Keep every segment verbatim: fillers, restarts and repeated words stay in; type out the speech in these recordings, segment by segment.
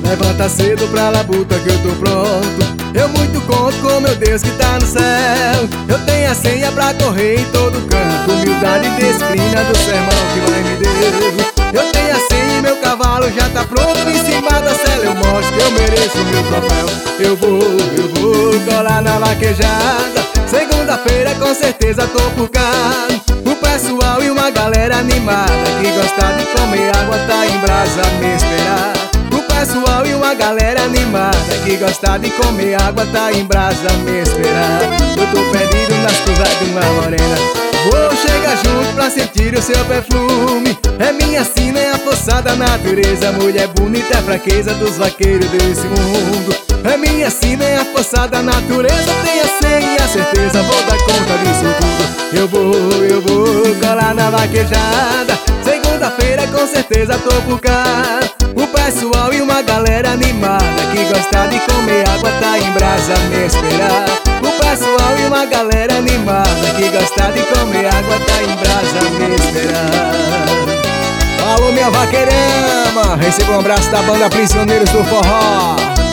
Levanta cedo pra labuta que eu tô pronto. Eu muito conto com meu Deus que tá no céu. Eu tenho a senha pra correr em todo canto. Humildade e disciplina do sermão que vai me deu. Eu tenho a senha e meu cavalo já tá pronto. Em cima da cela eu mostro que eu mereço o meu troféu. Eu vou, eu vou colar na vaquejada. Segunda-feira com certeza tô por cá. O pessoal e uma galera animada que gosta de comer água tá em brasa a me esperar. O pessoal e uma galera animada que gosta de comer água tá em brasa a me esperar. Eu tô perdido nas curvas de uma morena. Vou chegar junto pra sentir o seu perfume. É minha sina, é a força da natureza. Mulher bonita é a fraqueza dos vaqueiros desse mundo. É minha sina, é a força da natureza. Tenha senha e a certeza, vou dar conta disso tudo. Eu vou, eu vou colar na vaquejada. Segunda-feira com certeza tô por cá. O pessoal e uma galera animada que gosta de comer água tá em brasa a me esperar. O pessoal e uma galera animada que gosta de comer água tá em brasa a me esperar. Alô minha vaqueirama, receba um abraço da banda Prisioneiros do Forró.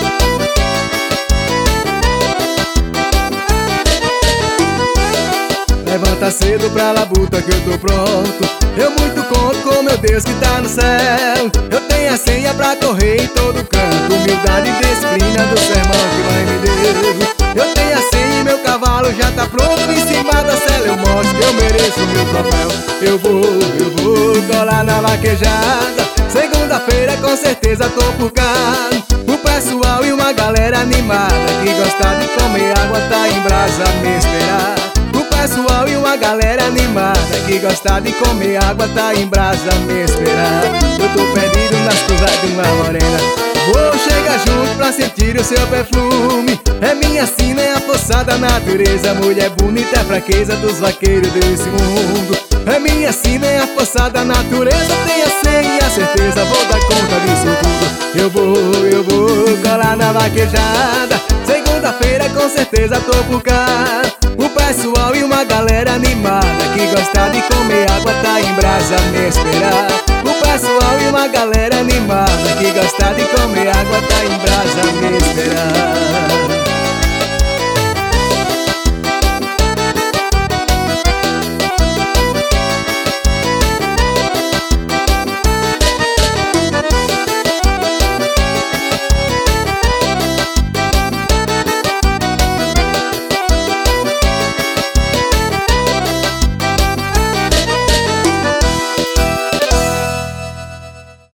Levanta cedo pra labuta que eu tô pronto. Eu muito conto com meu Deus que tá no céu. Eu tenho a senha pra correr em todo canto. Humildade e disciplina do sermão que vai me deu. Eu tenho a senha e meu cavalo já tá pronto. Em cima da cela eu mostro que eu mereço o meu troféu. Eu vou, eu vou colar na vaquejada. Segunda-feira com certeza tô por cá. O pessoal e uma galera animada que gosta de comer água tá em brasa a me esperar. O pessoal e uma galera animada que gosta de comer água tá em brasa a me esperar. Eu tô perdido nas curvas de uma morena. Vou chegar junto pra sentir o seu perfume. É minha sina, é a força da natureza. Mulher bonita é a fraqueza dos vaqueiros desse mundo. É minha sina, é a força da natureza. Tenha senha e a certeza, vou dar conta disso tudo. Eu vou, eu vou colar na vaquejada. Segunda-feira com certeza tô por cá. O pessoal e uma galera animada que gosta de comer água tá em brasa a me esperar. O pessoal e uma galera animada que gosta de comer água tá em brasa a me esperar.